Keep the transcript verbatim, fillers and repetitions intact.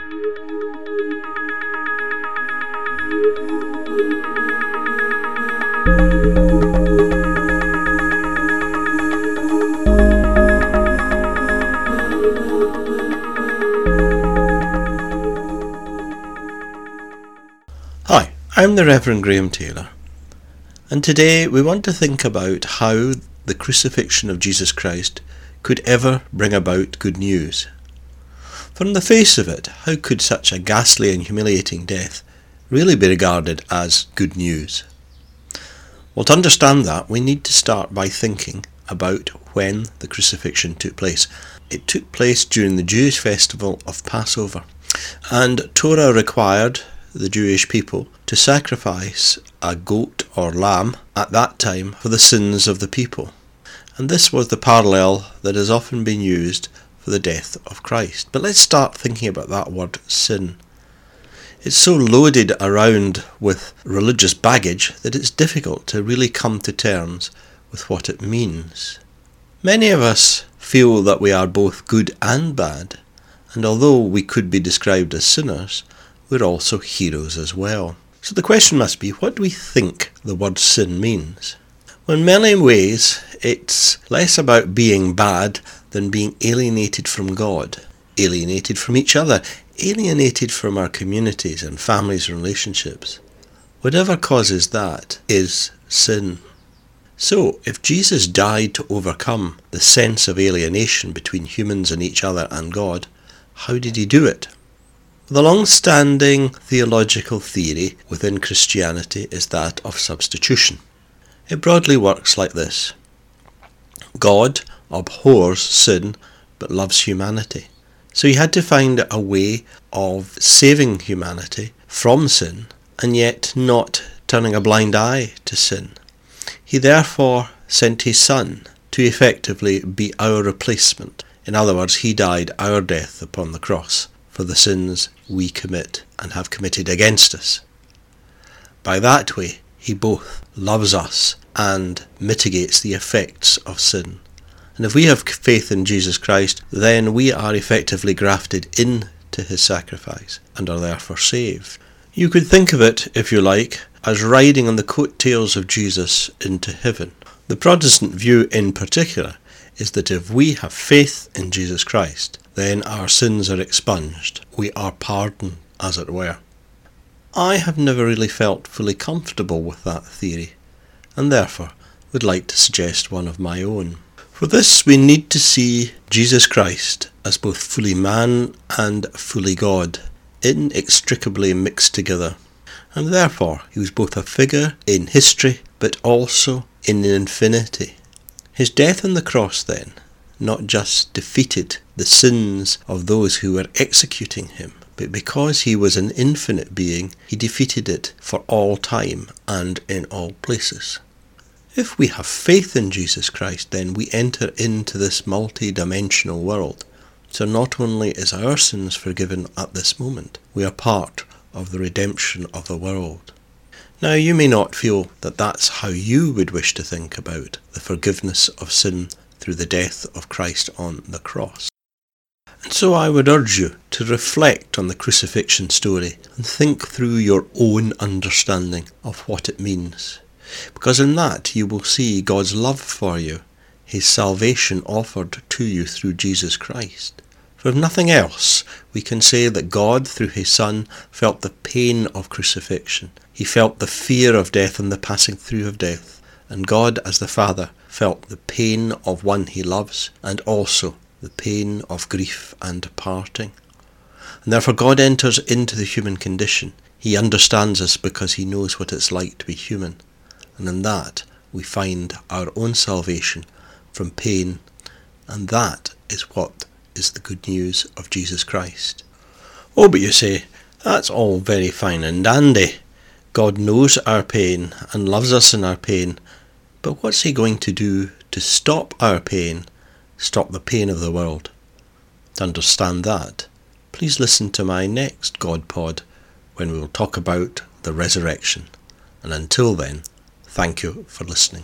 Hi, I'm the Reverend Graham Taylor, and today we want to think about how the crucifixion of Jesus Christ could ever bring about good news. From the face of it, how could such a ghastly and humiliating death really be regarded as good news? Well, to understand that, we need to start by thinking about when the crucifixion took place. It took place during the Jewish festival of Passover, and Torah required the Jewish people to sacrifice a goat or lamb at that time for the sins of the people. And this was the parallel that has often been used for the death of Christ. But let's start thinking about that word sin. It's so loaded around with religious baggage that it's difficult to really come to terms with what it means. Many of us feel that we are both good and bad, and although we could be described as sinners, we're also heroes as well. So the question must be, what do we think the word sin means? Well, in many ways, it's less about being bad than being alienated from God, alienated from each other, alienated from our communities and families and relationships. Whatever causes that is sin. So, if Jesus died to overcome the sense of alienation between humans and each other and God, how did he do it? The long-standing theological theory within Christianity is that of substitution. It broadly works like this. God abhors sin but loves humanity. So he had to find a way of saving humanity from sin and yet not turning a blind eye to sin. He therefore sent his Son to effectively be our replacement. In other words, he died our death upon the cross for the sins we commit and have committed against us. By that way, he both loves us and mitigates the effects of sin. And if we have faith in Jesus Christ, then we are effectively grafted into his sacrifice and are therefore saved. You could think of it, if you like, as riding on the coattails of Jesus into heaven. The Protestant view in particular is that if we have faith in Jesus Christ, then our sins are expunged. We are pardoned, as it were. I have never really felt fully comfortable with that theory, and therefore would like to suggest one of my own. For this, we need to see Jesus Christ as both fully man and fully God, inextricably mixed together. And therefore, he was both a figure in history, but also in infinity. His death on the cross, then, not just defeated the sins of those who were executing him, but because he was an infinite being, he defeated it for all time and in all places. If we have faith in Jesus Christ, then we enter into this multi-dimensional world. So not only is our sins forgiven at this moment, we are part of the redemption of the world. Now, you may not feel that that's how you would wish to think about the forgiveness of sin through the death of Christ on the cross. And so I would urge you to reflect on the crucifixion story and think through your own understanding of what it means. Because in that you will see God's love for you, his salvation offered to you through Jesus Christ. For if nothing else, we can say that God, through his Son, felt the pain of crucifixion. He felt the fear of death and the passing through of death. And God, as the Father, felt the pain of one he loves, and also the pain of grief and parting. And therefore God enters into the human condition. He understands us because he knows what it's like to be human. And in that we find our own salvation from pain, and that is what is the good news of Jesus Christ. Oh, but you say, that's all very fine and dandy. God knows our pain and loves us in our pain, but what's he going to do to stop our pain, stop the pain of the world? To understand that, please listen to my next God Pod when we will talk about the resurrection. And until then, thank you for listening.